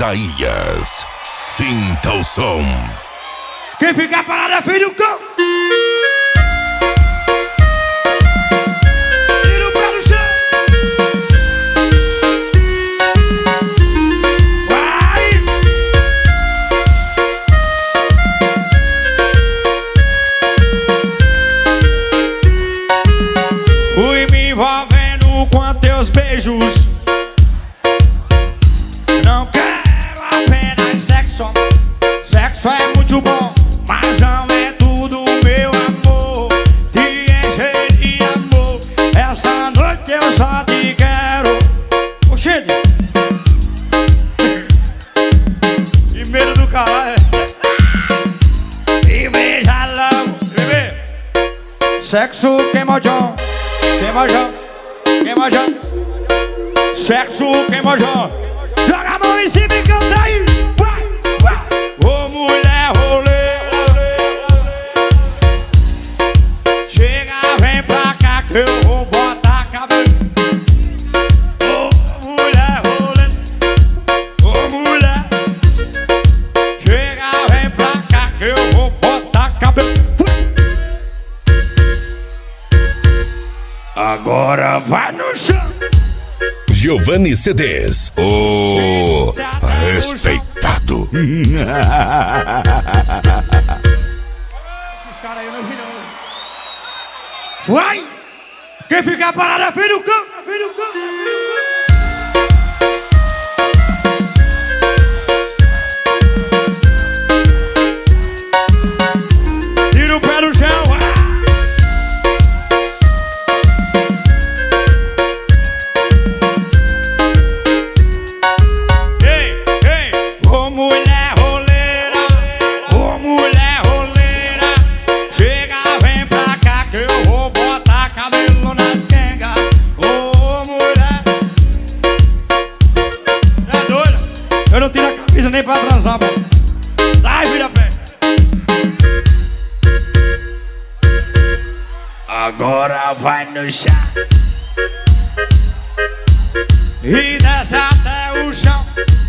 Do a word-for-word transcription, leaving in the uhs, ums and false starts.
Isaías, sinta o som. Quem ficar parado é filho do cão. Tira o pé no chão. Vai. Fui me envolvendo com teus beijos. Não quero apenas sexo. Sexo é muito bom, mas não é tudo, meu amor. Te encher de amor. Essa noite eu só te quero. Oxente. Que medo do caralho. E beija logo, bebê. Sexo queima o John. Queima o John. Queima o John. Sexo queima o John. Joga a mão em cima e canta aí. Vai, vai. Ô mulher roleira, chega, vem pra cá que eu vou botar cabelo. Ô mulher roleira, ô mulher, chega, vem pra cá que eu vou botar cabelo. Fui. Agora vai no chão. Giovanni C Ds, o respeitado. Esses caras aí eu não vi não. Vai! Quem ficar parado é filho do cão! É filho do cão! Tira o pé do chão! Eu não tiro a camisa nem pra transar, mano. Sai, vira pé. Agora vai no chão e desce até o chão.